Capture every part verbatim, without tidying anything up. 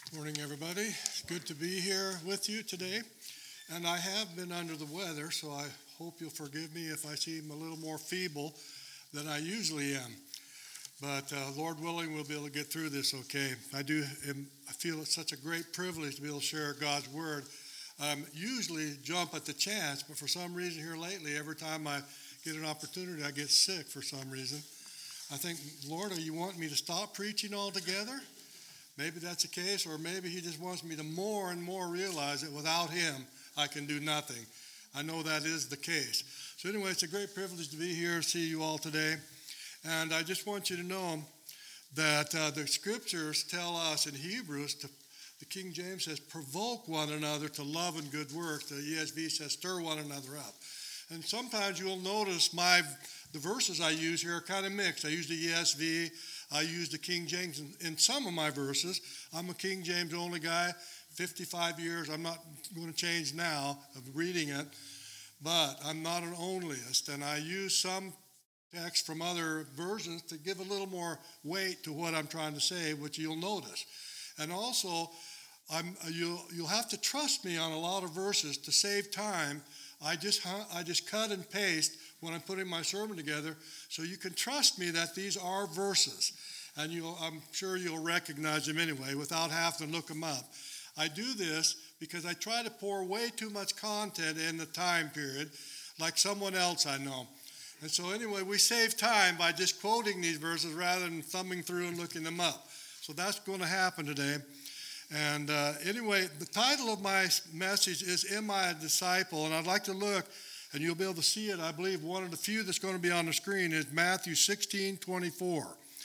Morning, everybody. It's good to be here with you today. And I have been under the weather, so I hope you'll forgive me if I seem a little more feeble than I usually am. But uh, Lord willing, we'll be able to get through this okay. I do. Am, I feel it's such a great privilege to be able to share God's Word. Um, usually jump at the chance, but for some reason here lately, every time I get an opportunity, I get sick for some reason. I think, Lord, are you wanting me to stop preaching altogether? Maybe that's the case, or maybe he just wants me to more and more realize that without him, I can do nothing. I know that is the case. So anyway, it's a great privilege to be here, see you all today. And I just want you to know that uh, the scriptures tell us in Hebrews, to, the King James says, provoke one another to love and good works. The E S V says, stir one another up. And sometimes you'll notice my the verses I use here are kind of mixed. I use the E S V. I use the King James in, in some of my verses. I'm a King James only guy, fifty-five years. I'm not going to change now of reading it, but I'm not an onlyist, and I use some text from other versions to give a little more weight to what I'm trying to say, which you'll notice. And also, I'm, you'll, you'll have to trust me on a lot of verses to save time. I just I just cut and paste when I'm putting my sermon together, so you can trust me that these are verses, and you'll, I'm sure you'll recognize them anyway without having to look them up. I do this because I try to pour way too much content in the time period, like someone else I know. And so anyway, we save time by just quoting these verses rather than thumbing through and looking them up. So that's going to happen today. And uh, anyway, the title of my message is, Am I a Disciple? And I'd like to look, and you'll be able to see it, I believe, one of the few that's going to be on the screen is Matthew sixteen twenty-four.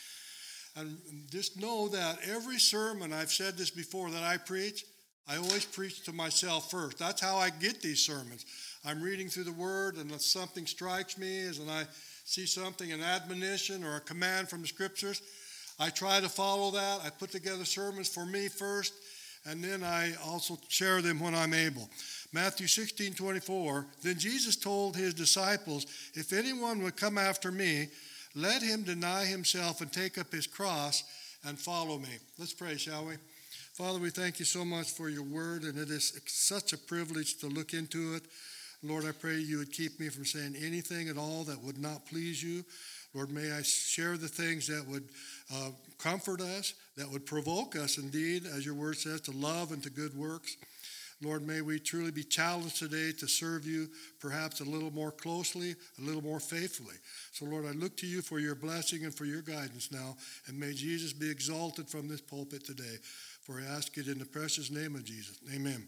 And just know that every sermon, I've said this before, that I preach, I always preach to myself first. That's how I get these sermons. I'm reading through the Word, and if something strikes me, as and I see something, an admonition or a command from the Scriptures, I try to follow that. I put together sermons for me first, and then I also share them when I'm able. Matthew sixteen twenty-four, then Jesus told his disciples, if anyone would come after me, let him deny himself and take up his cross and follow me. Let's pray, shall we? Father, we thank you so much for your word, and it is such a privilege to look into it. Lord, I pray you would keep me from saying anything at all that would not please you. Lord, may I share the things that would uh, comfort us, that would provoke us indeed, as your word says, to love and to good works. Lord, may we truly be challenged today to serve you perhaps a little more closely, a little more faithfully. So, Lord, I look to you for your blessing and for your guidance now, and may Jesus be exalted from this pulpit today. For I ask it in the precious name of Jesus. Amen.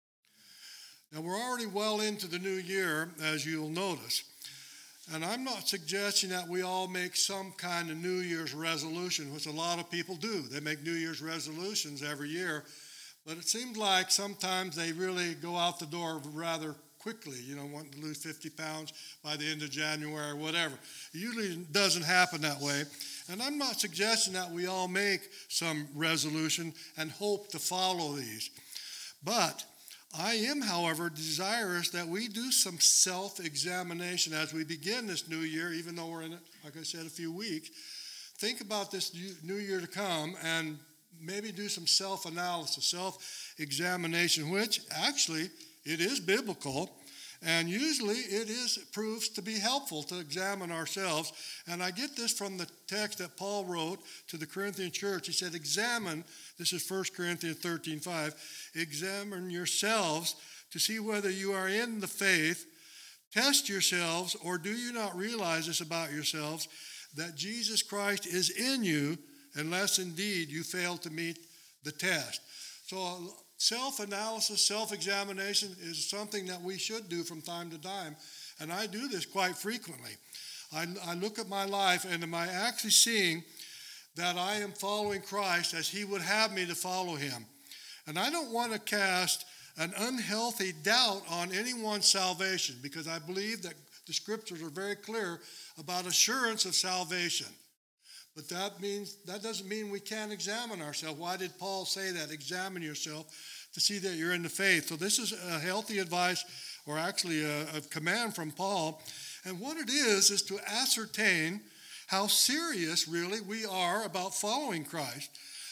Now, we're already well into the new year, as you'll notice. And I'm not suggesting that we all make some kind of New Year's resolution, which a lot of people do. They make New Year's resolutions every year. But it seems like sometimes they really go out the door rather quickly, you know, wanting to lose fifty pounds by the end of January or whatever. It usually doesn't happen that way. And I'm not suggesting that we all make some resolution and hope to follow these. But I am, however, desirous that we do some self-examination as we begin this new year, even though we're in it, like I said, a few weeks. Think about this new year to come and maybe do some self-analysis, self-examination, which actually it is biblical, and usually it is it proves to be helpful to examine ourselves. And I get this from the text that Paul wrote to the Corinthian church. He said, examine, this is First Corinthians thirteen five, examine yourselves to see whether you are in the faith. Test yourselves, or do you not realize this about yourselves, that Jesus Christ is in you, unless indeed you fail to meet the test. So self-analysis, self-examination is something that we should do from time to time. And I do this quite frequently. I, I look at my life, and am I actually seeing that I am following Christ as he would have me to follow him? And I don't want to cast an unhealthy doubt on anyone's salvation, because I believe that the scriptures are very clear about assurance of salvation. But that means that doesn't mean we can't examine ourselves. Why did Paul say that? Examine yourself to see that you're in the faith. So this is a healthy advice, or actually a, a command from Paul. And what it is is to ascertain how serious really we are about following Christ.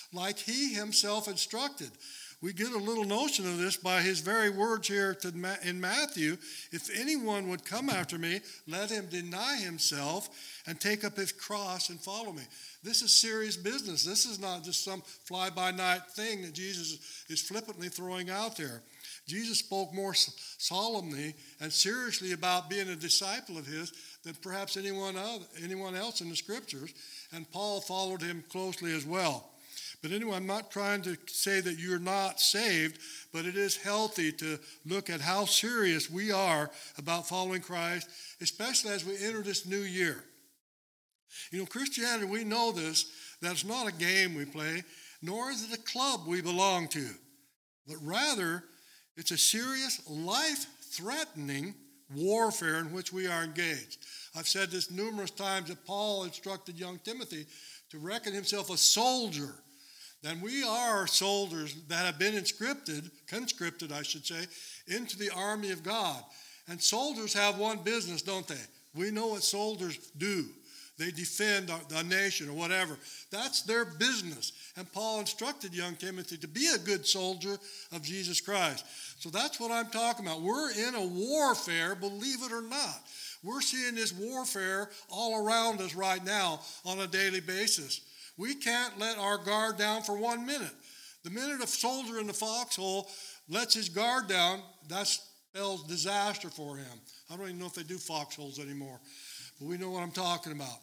like he himself instructed. We get a little notion of this by his very words here to, in Matthew. If anyone would come after me, let him deny himself and take up his cross and follow me. This is serious business. This is not just some fly-by-night thing that Jesus is flippantly throwing out there. Jesus spoke more solemnly and seriously about being a disciple of his than perhaps anyone, other, anyone else in the scriptures, and Paul followed him closely as well. But anyway, I'm not trying to say that you're not saved, but it is healthy to look at how serious we are about following Christ, especially as we enter this new year. You know, Christianity, we know this, that it's not a game we play, nor is it a club we belong to, but rather it's a serious, life-threatening warfare in which we are engaged. I've said this numerous times that Paul instructed young Timothy to reckon himself a soldier. Then we are soldiers that have been inscripted, conscripted, I should say, into the army of God. And soldiers have one business, don't they? We know what soldiers do. They defend a nation or whatever. That's their business. And Paul instructed young Timothy to be a good soldier of Jesus Christ. So that's what I'm talking about. We're in a warfare, believe it or not. We're seeing this warfare all around us right now on a daily basis. We can't let our guard down for one minute. The minute a soldier in the foxhole lets his guard down, that spells disaster for him. I don't even know if they do foxholes anymore, but we know what I'm talking about.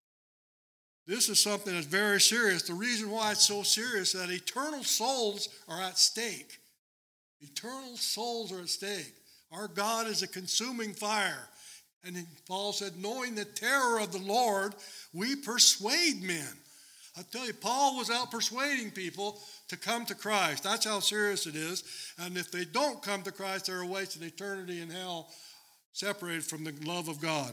This is something that's very serious. The reason why it's so serious is that eternal souls are at stake. Eternal souls are at stake. Our God is a consuming fire. And Paul said, knowing the terror of the Lord, we persuade men. I tell you, Paul was out persuading people to come to Christ. That's how serious it is. And if they don't come to Christ, they're wasting eternity in hell, separated from the love of God.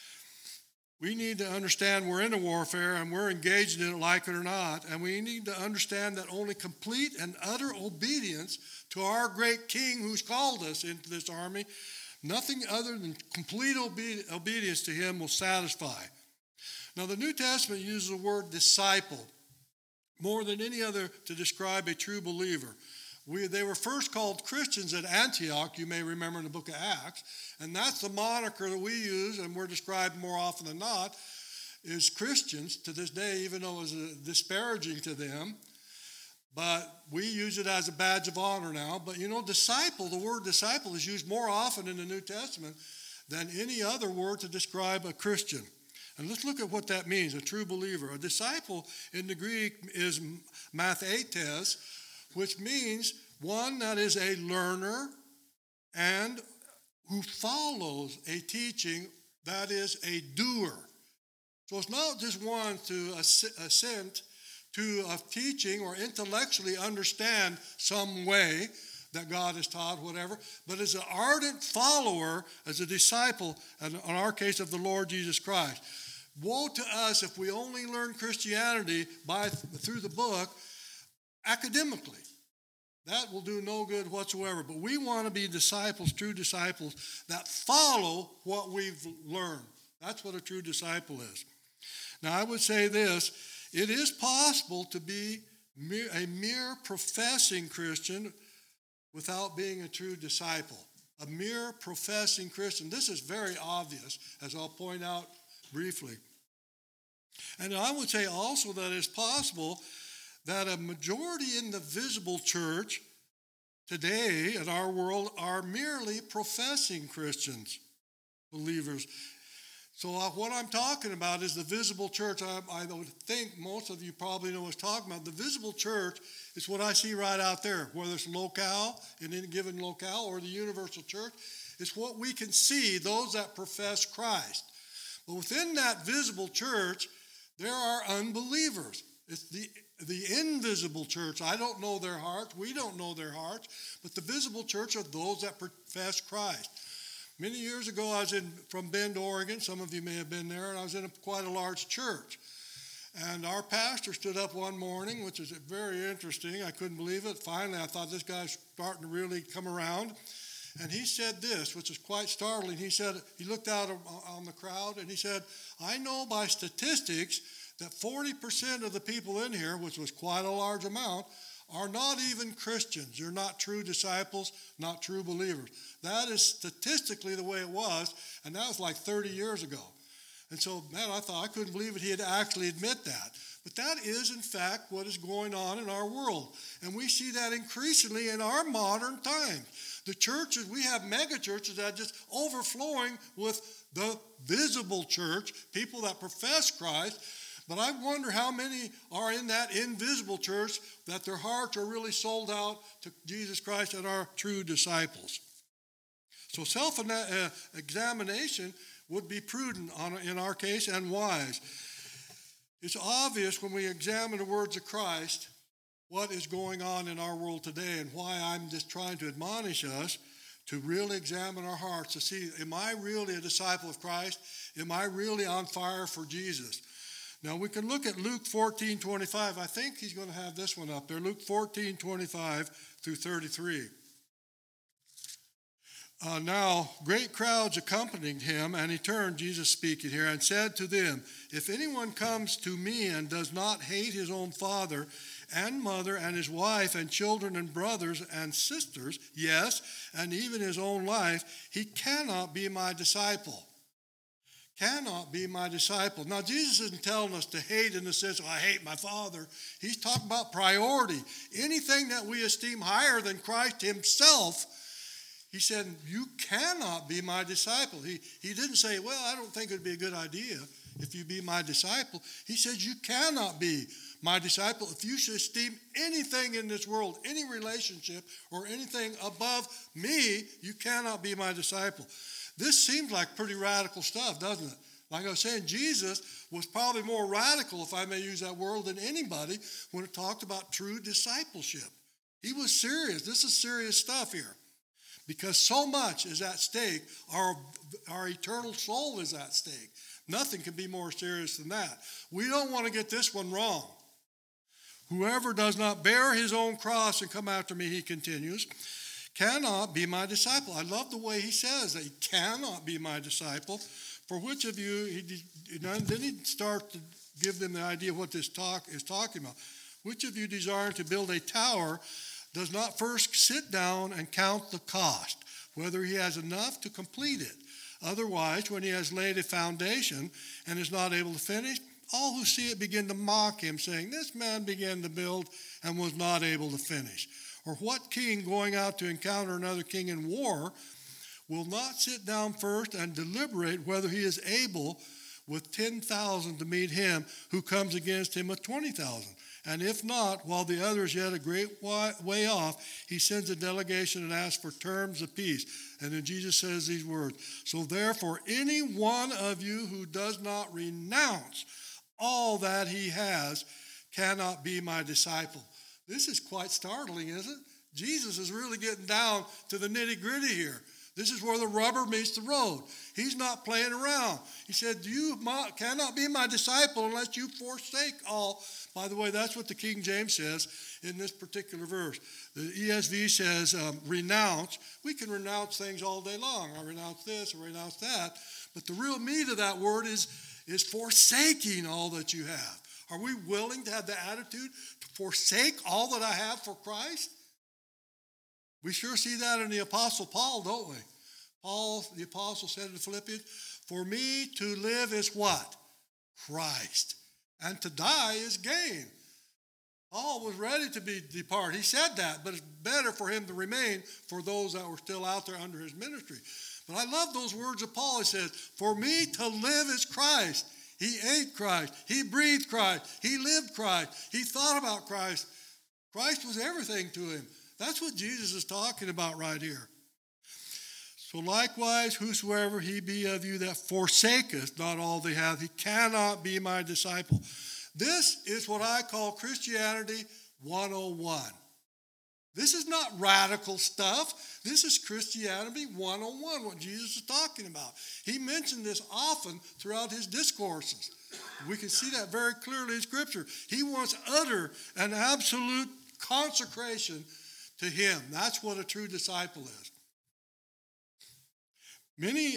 We need to understand we're in a warfare and we're engaged in it, like it or not. And we need to understand that only complete and utter obedience to our great King who's called us into this army, nothing other than complete obe- obedience to him will satisfy. Now, the New Testament uses the word disciple more than any other to describe a true believer. We, they were first called Christians at Antioch, you may remember in the book of Acts, and that's the moniker that we use, and we're described more often than not, is Christians to this day, even though it was uh, disparaging to them. But we use it as a badge of honor now. But you know, disciple, the word disciple is used more often in the New Testament than any other word to describe a Christian. And let's look at what that means, a true believer. A disciple in the Greek is mathetes, which means one that is a learner and who follows a teaching that is a doer. So it's not just one to assent to a teaching or intellectually understand some way that God has taught, whatever, but as an ardent follower, as a disciple, and in our case of the Lord Jesus Christ. Woe to us if we only learn Christianity by through the book academically. That will do no good whatsoever. But we want to be disciples, true disciples, that follow what we've learned. That's what a true disciple is. Now, I would say this. It is possible to be a mere professing Christian without being a true disciple. A mere professing Christian. This is very obvious, as I'll point out briefly. And I would say also that it's possible that a majority in the visible church today in our world are merely professing Christians, believers. So what I'm talking about is the visible church. I, I would think most of you probably know what I'm talking about. The visible church is what I see right out there, whether it's locale, in any given locale, or the universal church. It's what we can see, those that profess Christ. But within that visible church, there are unbelievers. It's the, the invisible church. I don't know their hearts. We don't know their hearts. But the visible church are those that profess Christ. Many years ago, I was in from Bend, Oregon. Some of you may have been there, and I was in a, quite a large church. And our pastor stood up one morning, which is very interesting. I couldn't believe it. Finally, I thought this guy's starting to really come around. And he said this, which is quite startling. He said, he looked out on the crowd, and he said, I know by statistics that forty percent of the people in here, which was quite a large amount, are not even Christians. You're not true disciples, not true believers. That is statistically the way it was, and that was like thirty years ago. And so, man, I thought, I couldn't believe it. He had actually admit that. But that is, in fact, what is going on in our world. And we see that increasingly in our modern times. The churches, we have mega churches that are just overflowing with the visible church, people that profess Christ. But I wonder how many are in that invisible church that their hearts are really sold out to Jesus Christ and are true disciples. So self-examination would be prudent on, in our case, and wise. It's obvious when we examine the words of Christ what is going on in our world today, and why I'm just trying to admonish us to really examine our hearts to see, am I really a disciple of Christ? Am I really on fire for Jesus? Now we can look at Luke fourteen twenty-five. I think he's going to have this one up there. Luke fourteen twenty-five through thirty-three. Uh, now, great crowds accompanied him, and he turned, Jesus speaking here, and said to them, if anyone comes to me and does not hate his own father and mother and his wife and children and brothers and sisters, yes, and even his own life, he cannot be my disciple. Cannot be my disciple. Now, Jesus isn't telling us to hate in the sense of, I hate my father. He's talking about priority. Anything that we esteem higher than Christ himself, he said, you cannot be my disciple. He, he didn't say, well, I don't think it would be a good idea if you be my disciple. He said, you cannot be my disciple if you should esteem anything in this world, any relationship or anything above me, you cannot be my disciple. This seems like pretty radical stuff, doesn't it? Like I was saying, Jesus was probably more radical, if I may use that word, than anybody when it talked about true discipleship. He was serious. This is serious stuff here. Because so much is at stake. Our, our eternal soul is at stake. Nothing can be more serious than that. We don't want to get this one wrong. Whoever does not bear his own cross and come after me, he continues, cannot be my disciple. I love the way he says that he cannot be my disciple. For which of you, he, then he starts to give them the idea of what this talk is talking about. Which of you desiring to build a tower does not first sit down and count the cost, whether he has enough to complete it? Otherwise, when he has laid a foundation and is not able to finish, all who see it begin to mock him, saying, this man began to build and was not able to finish. Or what king going out to encounter another king in war will not sit down first and deliberate whether he is able with ten thousand to meet him who comes against him with twenty thousand? And if not, while the other is yet a great way off, he sends a delegation and asks for terms of peace. And then Jesus says these words, so therefore any one of you who does not renounce all that he has cannot be my disciple. This is quite startling, isn't it? Jesus is really getting down to the nitty-gritty here. This is where the rubber meets the road. He's not playing around. He said, you cannot be my disciple unless you forsake all. By the way, that's what the King James says in this particular verse. The E S V says, um, renounce. We can renounce things all day long. I renounce this, I renounce that. But the real meat of that word is, is forsaking all that you have. Are we willing to have the attitude to forsake all that I have for Christ? We sure see that in the Apostle Paul, don't we? Paul, the Apostle, said in the Philippians, for me to live is what? Christ. And to die is gain. Paul was ready to be depart. He said that, but it's better for him to remain for those that were still out there under his ministry. But I love those words of Paul. He says, for me to live is Christ. He ate Christ. He breathed Christ. He lived Christ. He thought about Christ. Christ was everything to him. That's what Jesus is talking about right here. So likewise, whosoever he be of you that forsaketh not all they have, he cannot be my disciple. This is what I call Christianity one oh one. This is not radical stuff. This is Christianity one oh one, what Jesus is talking about. He mentioned this often throughout his discourses. We can see that very clearly in Scripture. He wants utter and absolute consecration to him. That's what a true disciple is. Many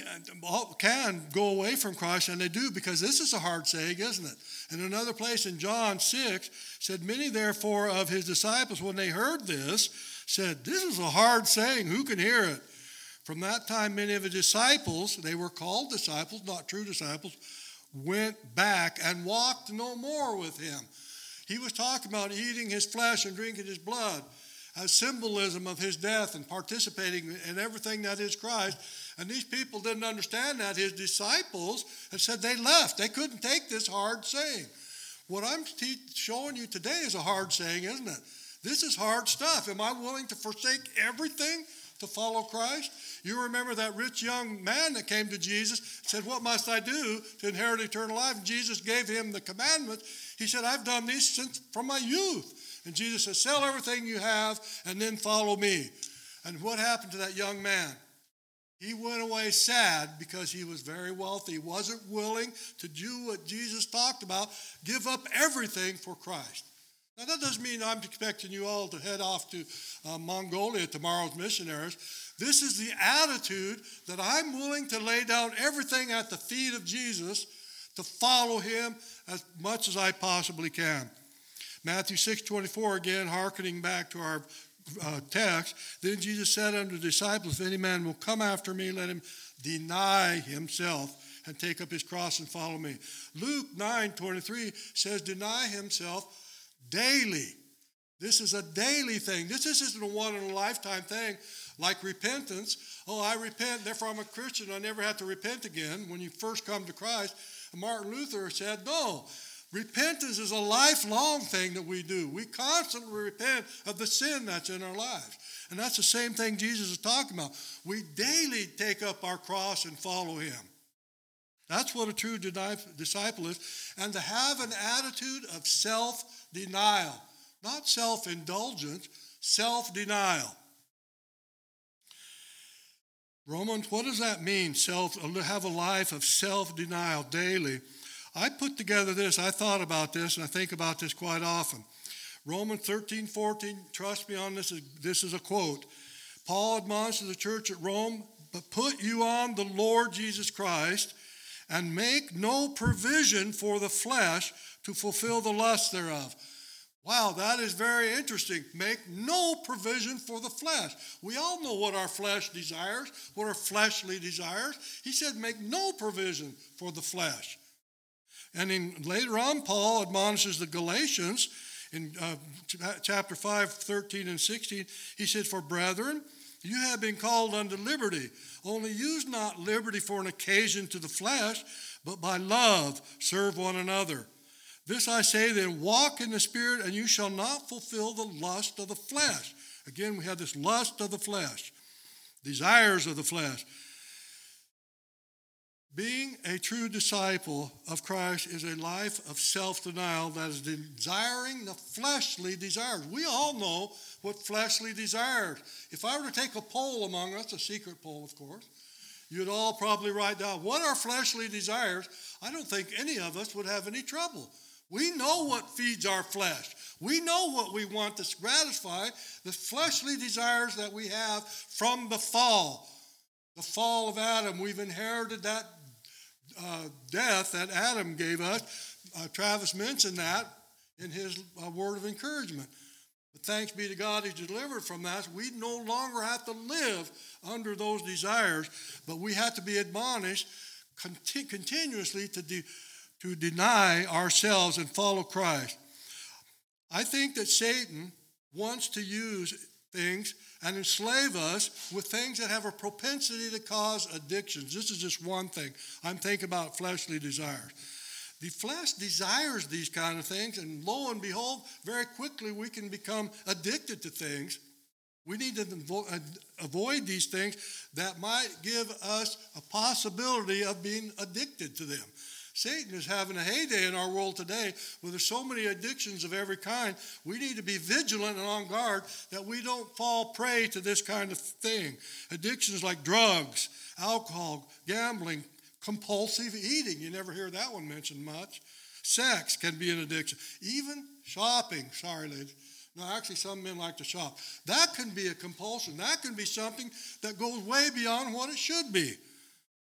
can go away from Christ, and they do, because this is a hard saying, isn't it? And another place in John six said, many therefore of his disciples, when they heard this, said, this is a hard saying, who can hear it? From that time, many of his disciples, they were called disciples, not true disciples, went back and walked no more with him. He was talking about eating his flesh and drinking his blood as symbolism of his death and participating in everything that is Christ. And these people didn't understand that. His disciples had said they left. They couldn't take this hard saying. What I'm te- showing you today is a hard saying, isn't it? This is hard stuff. Am I willing to forsake everything to follow Christ? You remember that rich young man that came to Jesus, said, what must I do to inherit eternal life? And Jesus gave him the commandments. He said, I've done these since from my youth. And Jesus said, sell everything you have and then follow me. And what happened to that young man? He went away sad because he was very wealthy. He wasn't willing to do what Jesus talked about, give up everything for Christ. Now, that doesn't mean I'm expecting you all to head off to uh, Mongolia tomorrow as missionaries. This is the attitude that I'm willing to lay down everything at the feet of Jesus to follow him as much as I possibly can. Matthew six twenty-four, again, hearkening back to our uh, text. Then Jesus said unto the disciples, if any man will come after me, let him deny himself and take up his cross and follow me. Luke nine twenty-three says, deny himself daily. This is a daily thing. This isn't a one-in-a-lifetime thing like repentance. Oh, I repent, therefore I'm a Christian. I never have to repent again when you first come to Christ. And Martin Luther said, no, repentance is a lifelong thing that we do. We constantly repent of the sin that's in our lives. And that's the same thing Jesus is talking about. We daily take up our cross and follow him. That's what a true disciple is. And to have an attitude of self-denial. Not self-indulgence, self-denial. Romans, what does that mean? Self, have a life of self-denial daily. I put together this, I thought about this, and I think about this quite often. Romans thirteen fourteen, trust me on this, this is a quote. Paul admonishes the church at Rome, but put you on the Lord Jesus Christ, and make no provision for the flesh to fulfill the lust thereof. Wow, that is very interesting. Make no provision for the flesh. We all know what our flesh desires, what our fleshly desires. He said, make no provision for the flesh. And in, later on, Paul admonishes the Galatians in uh, chapter five, thirteen and sixteen. He said, for brethren, you have been called unto liberty. Only use not liberty for an occasion to the flesh, but by love serve one another. This I say then, walk in the Spirit, and you shall not fulfill the lust of the flesh. Again, we have this lust of the flesh, desires of the flesh. Being a true disciple of Christ is a life of self-denial that is desiring the fleshly desires. We all know what fleshly desires. If I were to take a poll among us, a secret poll, of course, you'd all probably write down what are fleshly desires. I don't think any of us would have any trouble. We know what feeds our flesh. We know what we want to gratify, the fleshly desires that we have from the fall. The fall of Adam, we've inherited that uh, death that Adam gave us. Uh, Travis mentioned that in his uh, word of encouragement. But thanks be to God, he's delivered from that. We no longer have to live under those desires, but we have to be admonished conti- continuously to do to deny ourselves and follow Christ. I think that Satan wants to use things and enslave us with things that have a propensity to cause addictions. This is just one thing. I'm thinking about fleshly desires. The flesh desires these kind of things, and lo and behold, very quickly we can become addicted to things. We need to avoid these things that might give us a possibility of being addicted to them. Satan is having a heyday in our world today where there's so many addictions of every kind. We need to be vigilant and on guard that we don't fall prey to this kind of thing. Addictions like drugs, alcohol, gambling, compulsive eating. You never hear that one mentioned much. Sex can be an addiction. Even shopping. Sorry, ladies. No, actually, some men like to shop. That can be a compulsion. That can be something that goes way beyond what it should be.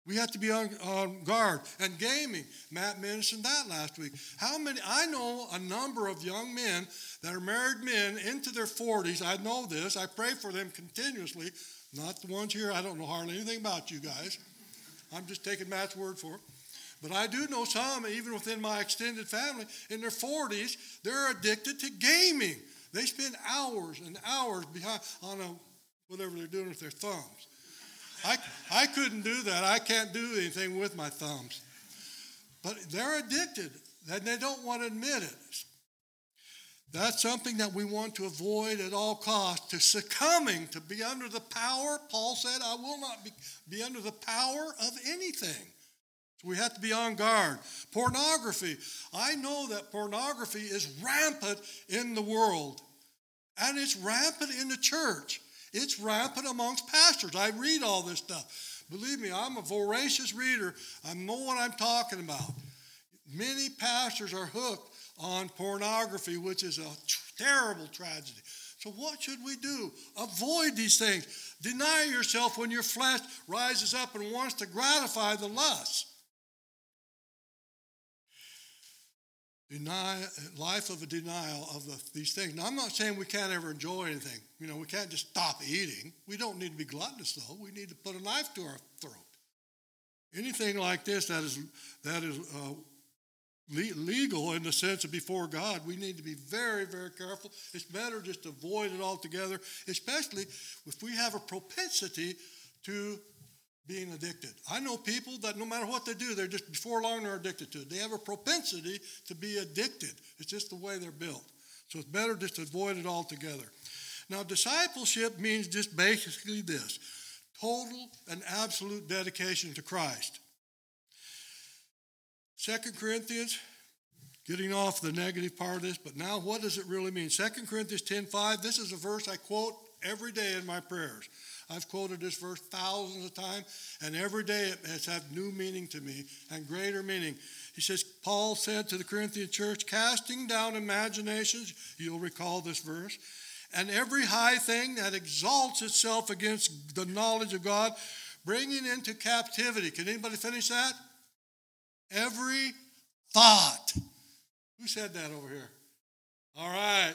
We have to be on, on guard. And gaming, Matt mentioned that last week. How many, I know a number of young men that are married men into their forties. I know this. I pray for them continuously. Not the ones here. I don't know hardly anything about you guys. I'm just taking Matt's word for it. But I do know some, even within my extended family, in their forties, they're addicted to gaming. They spend hours and hours behind on a, whatever they're doing with their thumbs. I, I couldn't do that. I can't do anything with my thumbs. But they're addicted, and they don't want to admit it. That's something that we want to avoid at all costs, to succumbing, to be under the power. Paul said, I will not be, be under the power of anything. So we have to be on guard. Pornography. I know that pornography is rampant in the world, and it's rampant in the church. It's rampant amongst pastors. I read all this stuff. Believe me, I'm a voracious reader. I know what I'm talking about. Many pastors are hooked on pornography, which is a tr- terrible tragedy. So what should we do? Avoid these things. Deny yourself when your flesh rises up and wants to gratify the lust. Deny, life of a denial of the, these things. Now, I'm not saying we can't ever enjoy anything. You know, we can't just stop eating. We don't need to be gluttonous, though. We need to put a knife to our throat. Anything like this that is that is uh, le- legal in the sense of before God, we need to be very, very careful. It's better just to avoid it altogether, especially if we have a propensity to being addicted. I know people that no matter what they do, they're just, before long, they're addicted to it. They have a propensity to be addicted. It's just the way they're built. So it's better just to avoid it altogether. Now, discipleship means just basically this: total and absolute dedication to Christ. Second Corinthians, getting off the negative part of this, but now what does it really mean? Second Corinthians ten five, this is a verse I quote every day in my prayers. I've quoted this verse thousands of times, and every day it has had new meaning to me and greater meaning. He says, Paul said to the Corinthian church, casting down imaginations, you'll recall this verse, and every high thing that exalts itself against the knowledge of God, bringing into captivity. Can anybody finish that? Every thought. Who said that over here? All right.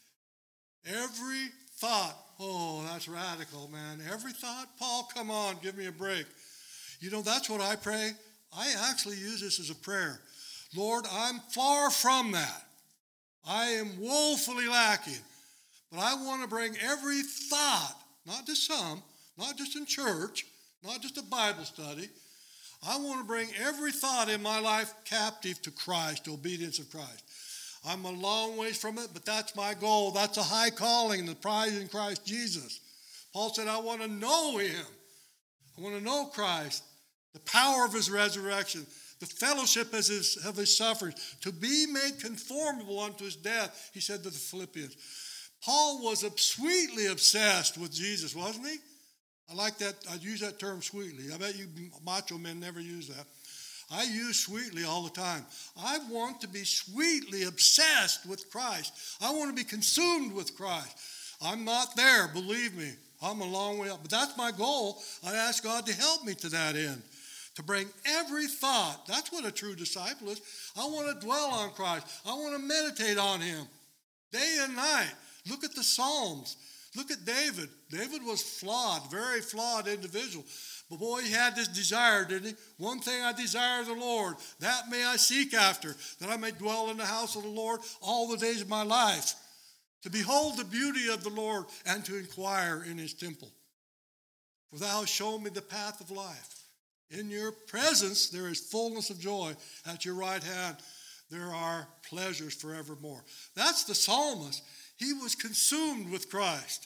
Every thought. Oh, that's radical, man. Every thought? Paul, come on, give me a break. You know, that's what I pray. I actually use this as a prayer. Lord, I'm far from that. I am woefully lacking. But I want to bring every thought, not just some, not just in church, not just a Bible study. I want to bring every thought in my life captive to Christ, to obedience of Christ. I'm a long ways from it, but that's my goal. That's a high calling, the prize in Christ Jesus. Paul said, I want to know him. I want to know Christ, the power of his resurrection, the fellowship of his, of his sufferings, to be made conformable unto his death, he said to the Philippians. Paul was sweetly obsessed with Jesus, wasn't he? I like that. I use that term sweetly. I bet you macho men never use that. I use sweetly all the time. I want to be sweetly obsessed with Christ. I want to be consumed with Christ. I'm not there, believe me. I'm a long way up. But that's my goal. I ask God to help me to that end. To bring every thought. That's what a true disciple is. I want to dwell on Christ. I want to meditate on him day and night. Look at the Psalms. Look at David. David was flawed, very flawed individual. But boy, he had this desire, didn't he? One thing I desire of the Lord, that may I seek after, that I may dwell in the house of the Lord all the days of my life, to behold the beauty of the Lord and to inquire in his temple. For thou hast shown me the path of life. In your presence there is fullness of joy. At your right hand there are pleasures forevermore. That's the psalmist. He was consumed with Christ.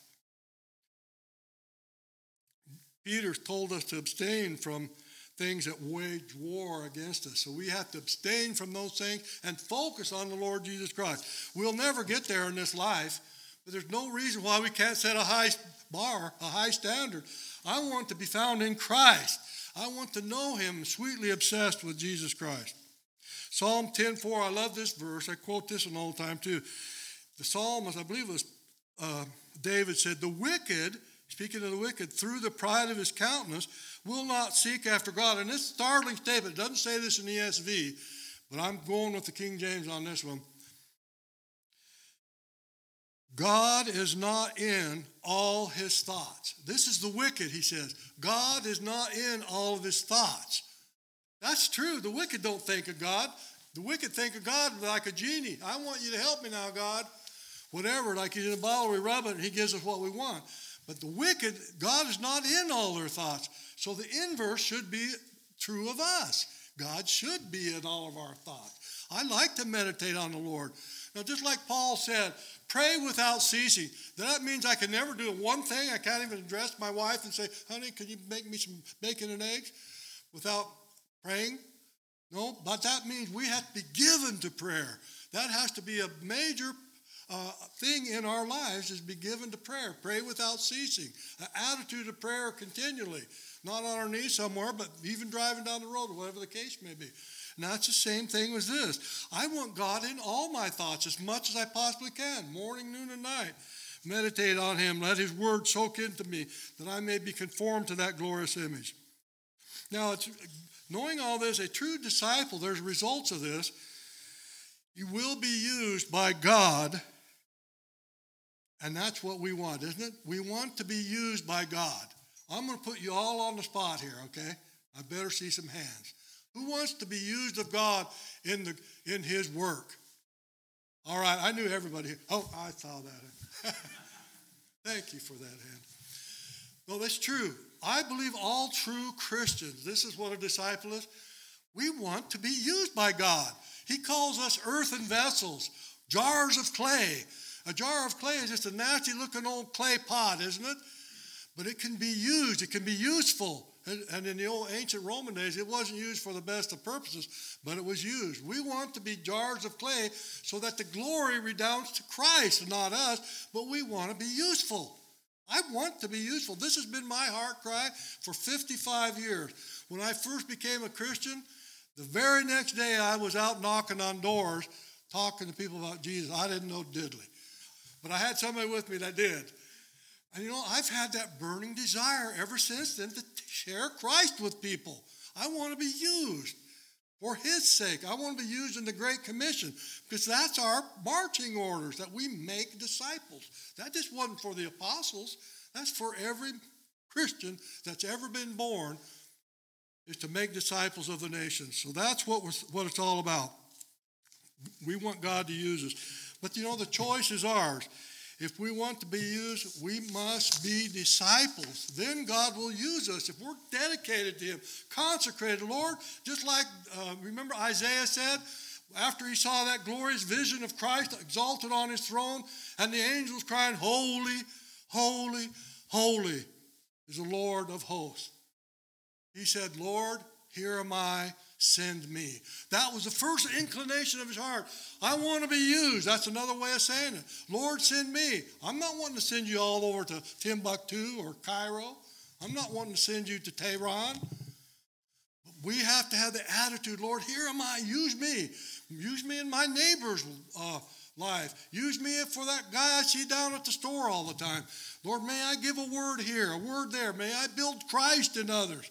Peter told us to abstain from things that wage war against us. So we have to abstain from those things and focus on the Lord Jesus Christ. We'll never get there in this life, but there's no reason why we can't set a high bar, a high standard. I want to be found in Christ. I want to know him, sweetly obsessed with Jesus Christ. Psalm ten four, I love this verse. I quote this one all the time too. The psalmist, I believe it was uh, David, said, the wicked speaking of the wicked, through the pride of his countenance, will not seek after God. And this startling statement, it doesn't say this in the E S V, but I'm going with the King James on this one. God is not in all his thoughts. This is the wicked, he says. God is not in all of his thoughts. That's true. The wicked don't think of God. The wicked think of God like a genie. I want you to help me now, God. Whatever, like he's in a bottle, we rub it, and he gives us what we want. But the wicked, God is not in all their thoughts. So the inverse should be true of us. God should be in all of our thoughts. I like to meditate on the Lord. Now, just like Paul said, pray without ceasing. That means I can never do one thing. I can't even address my wife and say, honey, can you make me some bacon and eggs without praying? No, but that means we have to be given to prayer. That has to be a major uh, thing in our lives, is be given to prayer. Pray without ceasing. An attitude of prayer continually. Not on our knees somewhere, but even driving down the road or whatever the case may be. And that's the same thing as this. I want God in all my thoughts as much as I possibly can, morning, noon, and night. Meditate on him. Let his word soak into me that I may be conformed to that glorious image. Now, it's, knowing all this, a true disciple, there's results of this. You will be used by God, and that's what we want, isn't it? We want to be used by God. I'm going to put you all on the spot here, okay? I better see some hands. Who wants to be used of God in the in his work? All right, I knew everybody here. Oh, I saw that. Thank you for that hand. No, that's true. I believe all true Christians, this is what a disciple is, we want to be used by God. He calls us earthen vessels, jars of clay. A jar of clay is just a nasty looking old clay pot, isn't it? But it can be used. It can be useful. And in the old ancient Roman days, it wasn't used for the best of purposes, but it was used. We want to be jars of clay so that the glory redounds to Christ and not us, but we want to be useful. I want to be useful. This has been my heart cry for fifty-five years. When I first became a Christian, the very next day I was out knocking on doors, talking to people about Jesus. I didn't know diddly, but I had somebody with me that did. And you know, I've had that burning desire ever since then to share Christ with people. I want to be used for his sake. I want to be used in the Great Commission because that's our marching orders, that we make disciples. That just wasn't for the apostles. That's for every Christian that's ever been born, is to make disciples of the nations. So that's what, we're, what it's all about. We want God to use us. But you know, the choice is ours. If we want to be used, we must be disciples. Then God will use us. If we're dedicated to him, consecrated, Lord, just like, uh, remember Isaiah said, after he saw that glorious vision of Christ exalted on his throne, and the angels crying, holy, holy, holy is the Lord of hosts. He said, Lord, here am I, send me. That was the first inclination of his heart. I want to be used. That's another way of saying it. Lord, send me. I'm not wanting to send you all over to Timbuktu or Cairo. I'm not wanting to send you to Tehran. But we have to have the attitude, Lord, here am I. Use me. Use me in my neighbor's uh, life. Use me for that guy I see down at the store all the time. Lord, may I give a word here, a word there. May I build Christ in others.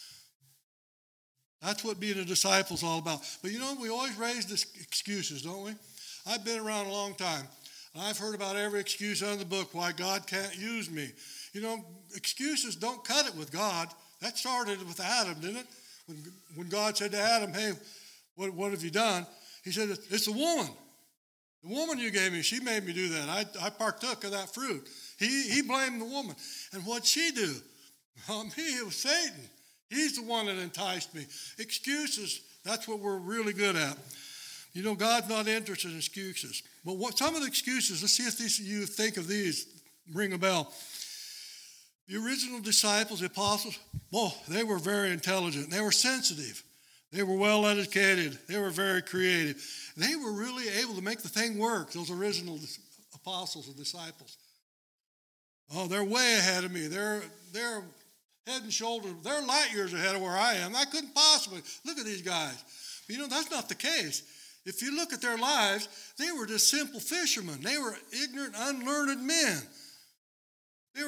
That's what being a disciple is all about. But you know, we always raise this excuses, don't we? I've been around a long time, and I've heard about every excuse under the book why God can't use me. You know, excuses don't cut it with God. That started with Adam, didn't it? When, when God said to Adam, hey, what, what have you done? He said, it's the woman. The woman you gave me, she made me do that. I, I partook of that fruit. He, he blamed the woman. And what'd she do? Well, me, it was Satan. He's the one that enticed me. Excuses, that's what we're really good at. You know, God's not interested in excuses. But what some of the excuses, let's see if these, you think of these, ring a bell. The original disciples, the apostles, well, they were very intelligent. They were sensitive. They were well educated. They were very creative. They were really able to make the thing work, those original apostles and disciples. Oh, they're way ahead of me. They're, they're head and shoulders, they're light years ahead of where I am. I couldn't possibly, look at these guys. But you know, that's not the case. If you look at their lives, they were just simple fishermen. They were ignorant, unlearned men. They were tax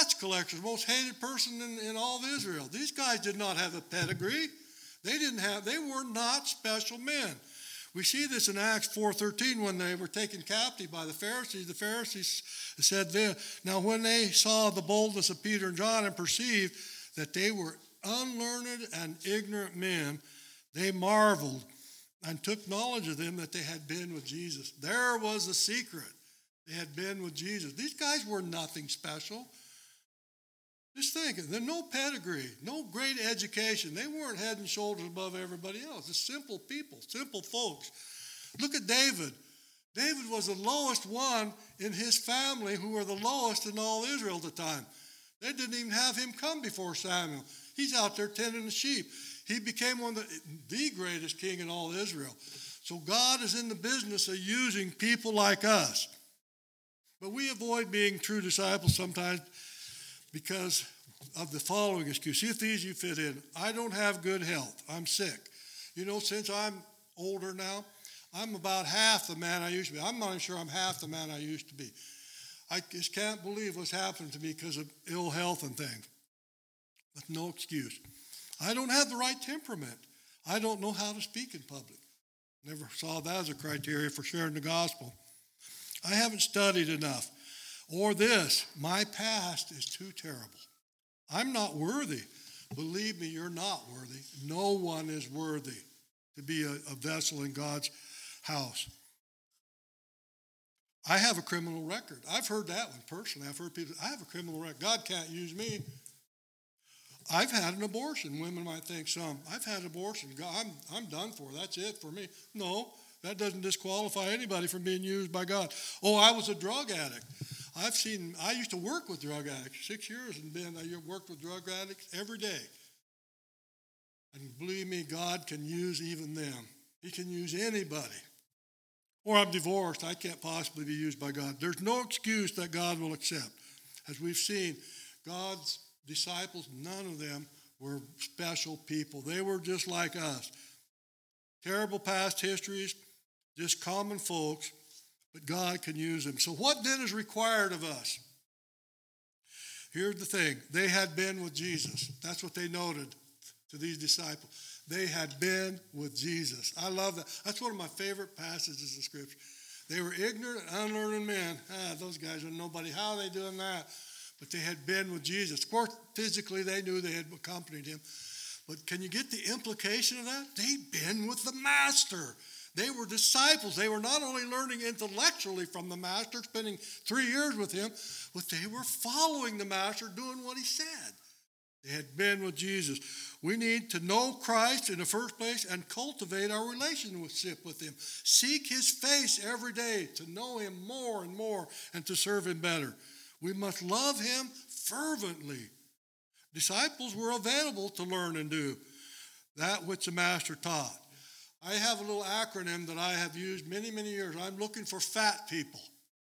tax collector, the most hated person in, in all of Israel. These guys did not have a pedigree. They didn't have, they were not special men. We see this in Acts four thirteen when they were taken captive by the Pharisees. The Pharisees said this, now when they saw the boldness of Peter and John and perceived that they were unlearned and ignorant men, they marveled and took knowledge of them that they had been with Jesus. There was the secret. They had been with Jesus. These guys were nothing special. Just think, there's no pedigree, no great education. They weren't head and shoulders above everybody else. Just simple people, simple folks. Look at David. David was the lowest one in his family who were the lowest in all Israel at the time. They didn't even have him come before Samuel. He's out there tending the sheep. He became one of the, the greatest king in all Israel. So God is in the business of using people like us. But we avoid being true disciples sometimes because of the following excuse. See if these you fit in. I don't have good health. I'm sick. You know, since I'm older now, I'm about half the man I used to be. I'm not even sure I'm half the man I used to be. I just can't believe what's happened to me because of ill health and things. But no excuse. I don't have the right temperament. I don't know how to speak in public. Never saw that as a criteria for sharing the gospel. I haven't studied enough. Or this, my past is too terrible. I'm not worthy. Believe me, you're not worthy. No one is worthy to be a, a vessel in God's house. I have a criminal record. I've heard that one personally. I've heard people, I have a criminal record. God can't use me. I've had an abortion. Women might think some. I've had an abortion. God, I'm, I'm done for. That's it for me. No, that doesn't disqualify anybody from being used by God. Oh, I was a drug addict. I've seen, I used to work with drug addicts, six years and been, I worked with drug addicts every day. And believe me, God can use even them. He can use anybody. Or I'm divorced, I can't possibly be used by God. There's no excuse that God will accept. As we've seen, God's disciples, none of them were special people. They were just like us. Terrible past histories, just common folks. But God can use them. So what then is required of us? Here's the thing. They had been with Jesus. That's what they noted to these disciples. They had been with Jesus. I love that. That's one of my favorite passages in Scripture. They were ignorant, unlearned men. Ah, those guys are nobody. How are they doing that? But they had been with Jesus. Of course, physically they knew they had accompanied him. But can you get the implication of that? They'd been with the Master. They were disciples. They were not only learning intellectually from the Master, spending three years with him, but they were following the Master, doing what he said. They had been with Jesus. We need to know Christ in the first place and cultivate our relationship with him. Seek his face every day to know him more and more and to serve him better. We must love him fervently. Disciples were available to learn and do that which the Master taught. I have a little acronym that I have used many, many years. I'm looking for fat people.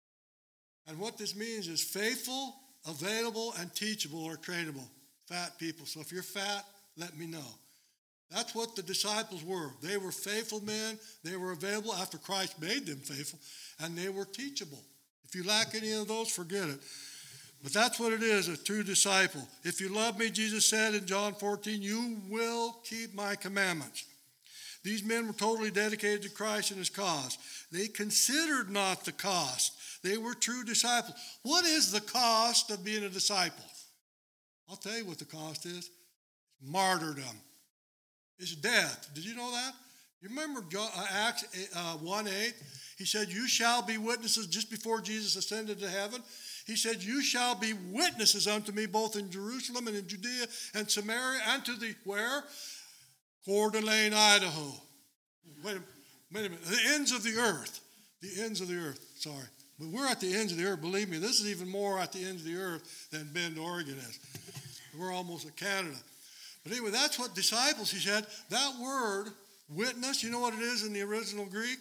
And what this means is faithful, available, and teachable or trainable. Fat people. So if you're fat, let me know. That's what the disciples were. They were faithful men. They were available after Christ made them faithful. And they were teachable. If you lack any of those, forget it. But that's what it is, a true disciple. If you love me, Jesus said in John fourteen, you will keep my commandments. These men were totally dedicated to Christ and his cause. They considered not the cost. They were true disciples. What is the cost of being a disciple? I'll tell you what the cost is. Martyrdom. It's death. Did you know that? You remember Acts one eight? He said, you shall be witnesses just before Jesus ascended to heaven. He said, you shall be witnesses unto me both in Jerusalem and in Judea and Samaria and to the where? Coeur d'Alene, Idaho. Wait a, wait a minute. The ends of the earth. The ends of the earth. Sorry. But we're at the ends of the earth. Believe me, this is even more at the ends of the earth than Bend, Oregon is. We're almost at Canada. But anyway, that's what disciples, he said. That word, witness, you know what it is in the original Greek?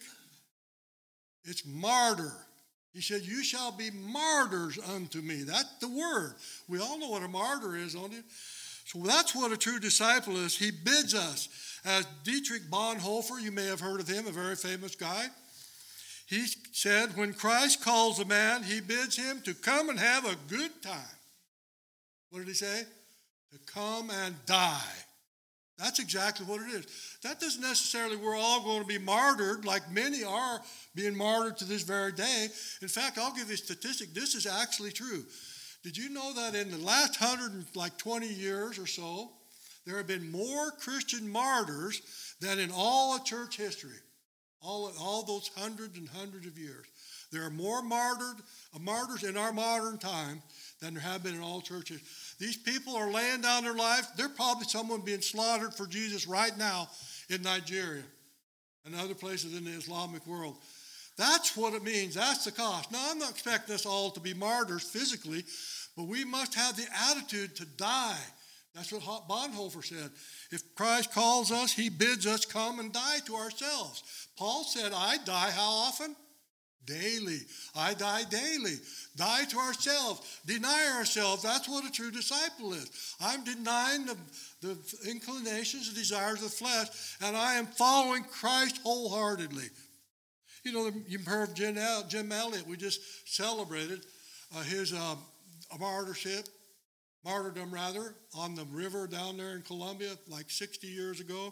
It's martyr. He said, you shall be martyrs unto me. That's the word. We all know what a martyr is, don't you? So that's what a true disciple is. He bids us. As Dietrich Bonhoeffer, you may have heard of him, a very famous guy. He said, when Christ calls a man, he bids him to come and have a good time. What did he say? To come and die. That's exactly what it is. That doesn't necessarily we're all going to be martyred like many are being martyred to this very day. In fact, I'll give you a statistic. This is actually true. Did you know that in the last one hundred twenty years or so, there have been more Christian martyrs than in all of church history? All, all those hundreds and hundreds of years. There are more martyred, uh, martyrs in our modern time than there have been in all churches. These people are laying down their lives. They're probably someone being slaughtered for Jesus right now in Nigeria and other places in the Islamic world. That's what it means. That's the cost. Now, I'm not expecting us all to be martyrs physically, but we must have the attitude to die. That's what Bonhoeffer said. If Christ calls us, he bids us come and die to ourselves. Paul said, I die how often? Daily. I die daily. Die to ourselves. Deny ourselves. That's what a true disciple is. I'm denying the, the inclinations, the desires of the flesh, and I am following Christ wholeheartedly. You know, you've heard of Jim, Jim Elliot. We just celebrated uh, his uh, martyrship, martyrdom rather, on the river down there in Colombia like sixty years ago.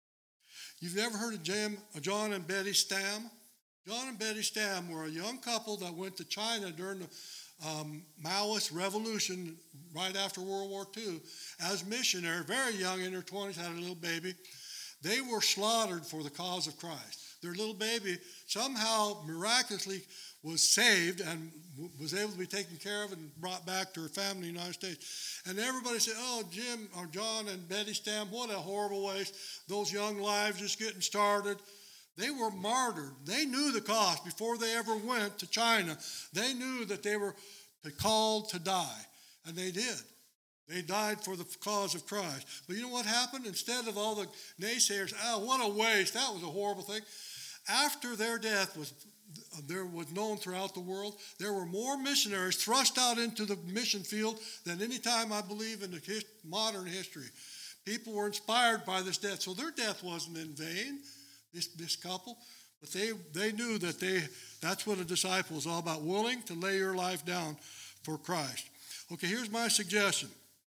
You've never heard of Jim, uh, John and Betty Stam? John and Betty Stam were a young couple that went to China during the um, Maoist revolution right after World War Two as missionaries, very young, in their twenties, had a little baby. They were slaughtered for the cause of Christ. Their little baby somehow miraculously was saved and w- was able to be taken care of and brought back to her family in the United States. And everybody said, oh, Jim or John and Betty Stam, what a horrible waste. Those young lives just getting started. They were martyred. They knew the cost before they ever went to China. They knew that they were called to die, and they did. They died for the cause of Christ. But you know what happened? Instead of all the naysayers, oh, what a waste, that was a horrible thing. After their death was there was known throughout the world, there were more missionaries thrust out into the mission field than any time, I believe, in the his, modern history. People were inspired by this death. So their death wasn't in vain, this, this couple. But they, they knew that they that's what a disciple is all about, willing to lay your life down for Christ. Okay, here's my suggestion.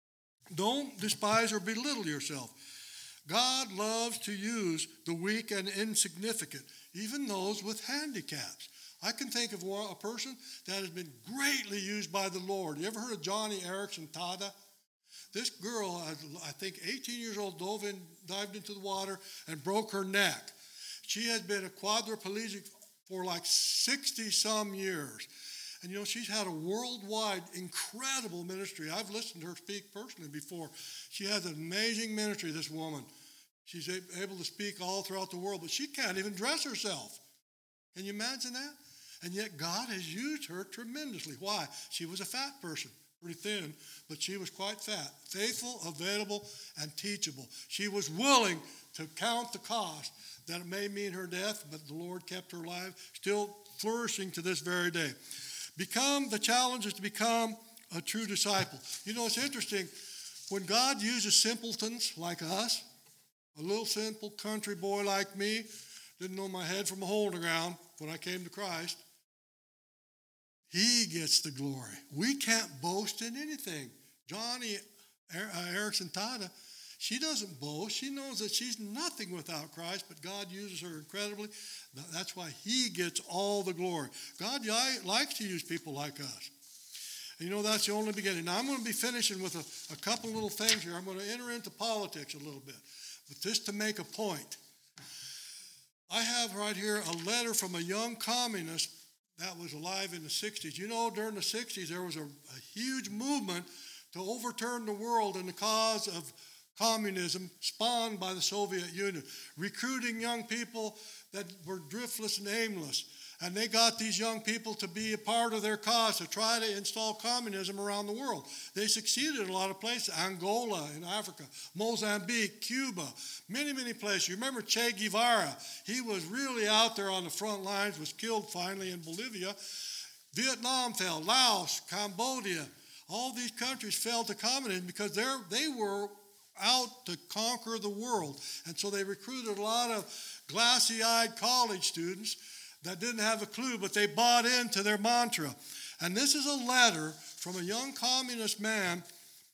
Don't despise or belittle yourself. God loves to use the weak and insignificant, even those with handicaps. I can think of one, a person that has been greatly used by the Lord. You ever heard of Johnny Erickson Tada? This girl, I think eighteen years old, dove in, dived into the water and broke her neck. She has been a quadriplegic for like sixty-some years. And, you know, she's had a worldwide incredible ministry. I've listened to her speak personally before. She has an amazing ministry, this woman. She's able to speak all throughout the world, but she can't even dress herself. Can you imagine that? And yet God has used her tremendously. Why? She was a fat person, pretty thin, but she was quite fat. Faithful, available, and teachable. She was willing to count the cost that it may mean her death, but the Lord kept her alive, still flourishing to this very day. Become, the challenge is to become a true disciple. You know, it's interesting. When God uses simpletons like us, a little simple country boy like me, didn't know my head from a hole in the ground when I came to Christ, he gets the glory. We can't boast in anything. Johnny Erickson Tada, she doesn't boast. She knows that she's nothing without Christ, but God uses her incredibly. That's why he gets all the glory. God likes to use people like us. And you know, that's the only beginning. Now, I'm going to be finishing with a, a couple little things here. I'm going to enter into politics a little bit, but just to make a point. I have right here a letter from a young communist that was alive in the sixties. You know, during the sixties, there was a, a huge movement to overturn the world in the cause of communism, spawned by the Soviet Union, recruiting young people that were driftless and aimless. And they got these young people to be a part of their cause to try to install communism around the world. They succeeded in a lot of places. Angola in Africa, Mozambique, Cuba, many, many places. You remember Che Guevara. He was really out there on the front lines, was killed finally in Bolivia. Vietnam fell, Laos, Cambodia. All these countries fell to communism because they were out to conquer the world. And so they recruited a lot of glassy-eyed college students that didn't have a clue, but they bought into their mantra. And this is a letter from a young communist man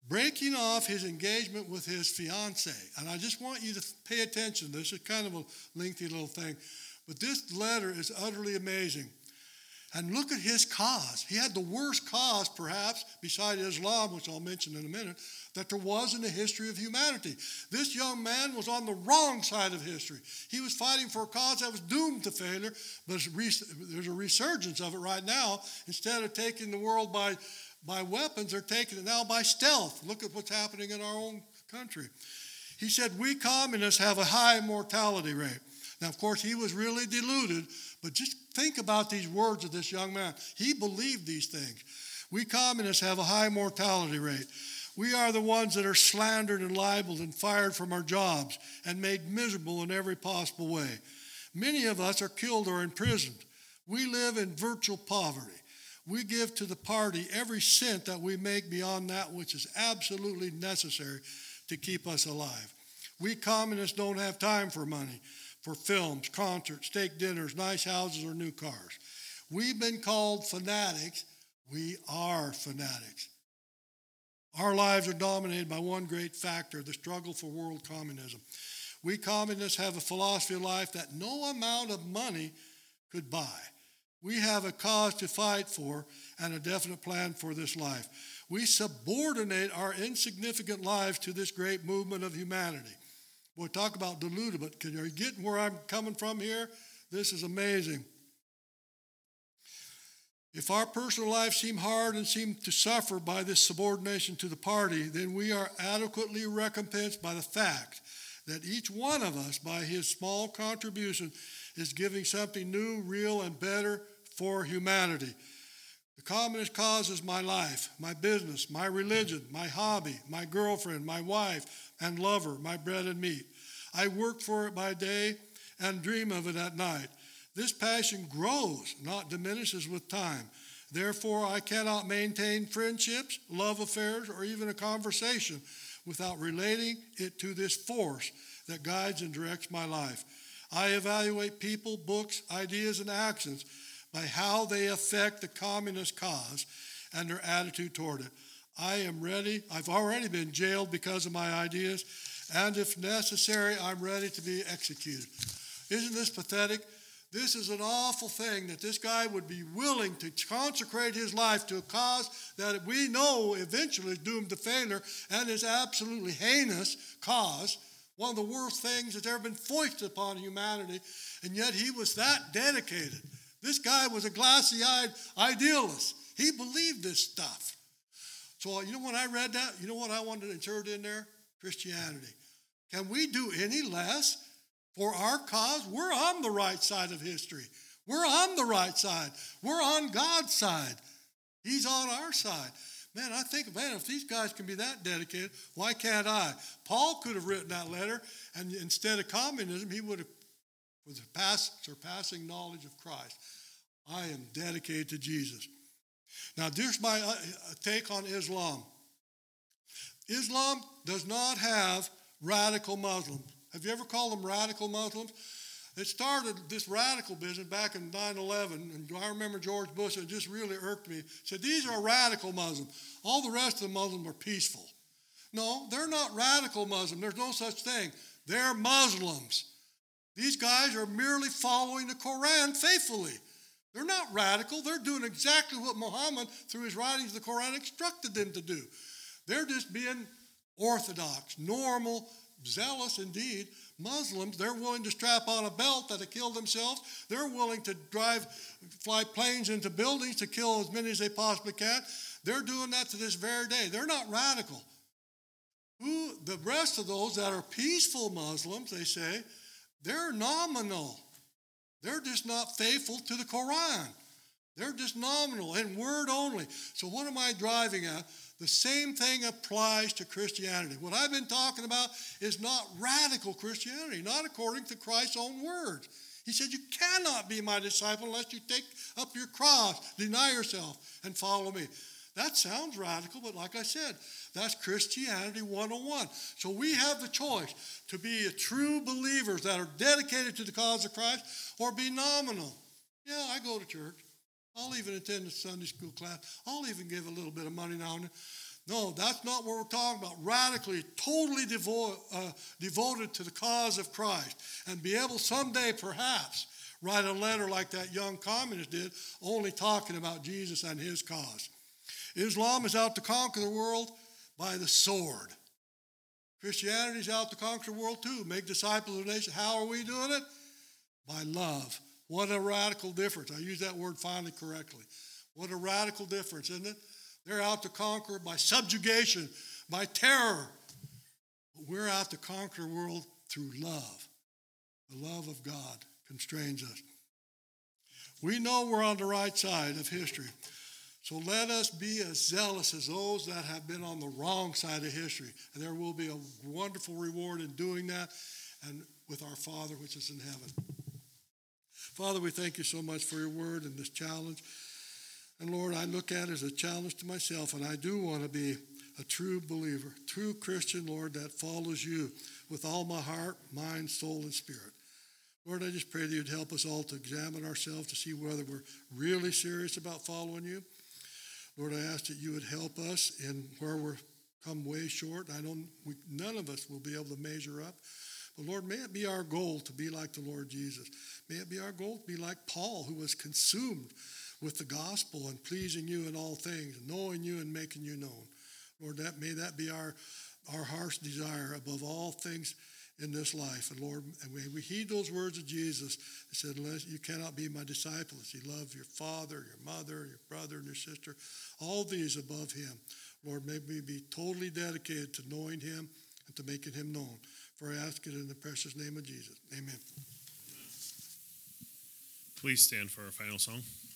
breaking off his engagement with his fiancée. And I just want you to pay attention. This is kind of a lengthy little thing. But this letter is utterly amazing. And look at his cause. He had the worst cause, perhaps, beside Islam, which I'll mention in a minute, that there was in the history of humanity. This young man was on the wrong side of history. He was fighting for a cause that was doomed to failure, but there's a resurgence of it right now. Instead of taking the world by, by weapons, they're taking it now by stealth. Look at what's happening in our own country. He said, we communists have a high mortality rate. Now, of course, he was really deluded, but just think about these words of this young man. He believed these things. We communists have a high mortality rate. We are the ones that are slandered and libeled and fired from our jobs and made miserable in every possible way. Many of us are killed or imprisoned. We live in virtual poverty. We give to the party every cent that we make beyond that which is absolutely necessary to keep us alive. We communists don't have time for money, for films, concerts, steak dinners, nice houses, or new cars. We've been called fanatics. We are fanatics. Our lives are dominated by one great factor, the struggle for world communism. We communists have a philosophy of life that no amount of money could buy. We have a cause to fight for and a definite plan for this life. We subordinate our insignificant lives to this great movement of humanity. Boy, talk about deluded, but can you get where I'm coming from here? This is amazing. If our personal lives seem hard and seem to suffer by this subordination to the party, then we are adequately recompensed by the fact that each one of us, by his small contribution, is giving something new, real, and better for humanity. The communist cause is my life, my business, my religion, my hobby, my girlfriend, my wife and lover, my bread and meat. I work for it by day and dream of it at night. This passion grows, not diminishes with time. Therefore, I cannot maintain friendships, love affairs, or even a conversation without relating it to this force that guides and directs my life. I evaluate people, books, ideas, and actions by how they affect the communist cause and their attitude toward it. I am ready. I've already been jailed because of my ideas, and if necessary, I'm ready to be executed. Isn't this pathetic? This is an awful thing that this guy would be willing to consecrate his life to a cause that we know eventually is doomed to failure and is absolutely heinous cause, one of the worst things that's ever been foisted upon humanity, and yet he was that dedicated. This guy was a glassy-eyed idealist. He believed this stuff. So, you know, when I read that, you know what I wanted to insert in there? Christianity. Can we do any less for our cause? We're on the right side of history. We're on the right side. We're on God's side. He's on our side. Man, I think, man, if these guys can be that dedicated, why can't I? Paul could have written that letter, and instead of communism, he would have, with the past, surpassing knowledge of Christ. I am dedicated to Jesus. Now, there's my uh, take on Islam. Islam does not have radical Muslims. Have you ever called them radical Muslims? It started this radical business back in nine eleven, and I remember George Bush, it just really irked me. He said, these are radical Muslims. All the rest of the Muslims are peaceful. No, they're not radical Muslims. There's no such thing. They're Muslims. These guys are merely following the Quran faithfully. They're not radical. They're doing exactly what Muhammad, through his writings of the Quran, instructed them to do. They're just being orthodox, normal, zealous indeed. Muslims, they're willing to strap on a belt that'll kill themselves. They're willing to drive, fly planes into buildings to kill as many as they possibly can. They're doing that to this very day. They're not radical. Who, the rest of those that are peaceful Muslims, they say, they're nominal. They're just not faithful to the Quran. They're just nominal in word only. So what am I driving at? The same thing applies to Christianity. What I've been talking about is not radical Christianity, not according to Christ's own words. He said, you cannot be my disciple unless you take up your cross, deny yourself, and follow me. That sounds radical, but like I said, that's Christianity one oh one. So we have the choice to be true believers that are dedicated to the cause of Christ or be nominal. Yeah, I go to church. I'll even attend a Sunday school class. I'll even give a little bit of money now and then. No, that's not what we're talking about. Radically, totally devo- uh, devoted to the cause of Christ. And be able someday, perhaps, write a letter like that young communist did, only talking about Jesus and his cause. Islam is out to conquer the world by the sword. Christianity is out to conquer the world too. Make disciples of the nation. How are we doing it? By love. What a radical difference. I use that word finally correctly. What a radical difference, isn't it? They're out to conquer by subjugation, by terror. But we're out to conquer the world through love. The love of God constrains us. We know we're on the right side of history. So let us be as zealous as those that have been on the wrong side of history. And there will be a wonderful reward in doing that, and with our Father which is in heaven. Father, we thank you so much for your word and this challenge. And Lord, I look at it as a challenge to myself, and I do want to be a true believer, true Christian, Lord, that follows you with all my heart, mind, soul, and spirit. Lord, I just pray that you'd help us all to examine ourselves to see whether we're really serious about following you. Lord, I ask that you would help us in where we're come way short. I know we, none of us will be able to measure up. But Lord, may it be our goal to be like the Lord Jesus. May it be our goal to be like Paul, who was consumed with the gospel and pleasing you in all things, knowing you and making you known. Lord, that may that be our, our heart's desire above all things in this life. And Lord, and may we heed those words of Jesus that said, unless you cannot be my disciple, as you love your father, your mother, your brother, and your sister, all these above him. Lord, may we be totally dedicated to knowing him and to making him known. For I ask it in the precious name of Jesus. Amen. Please stand for our final song.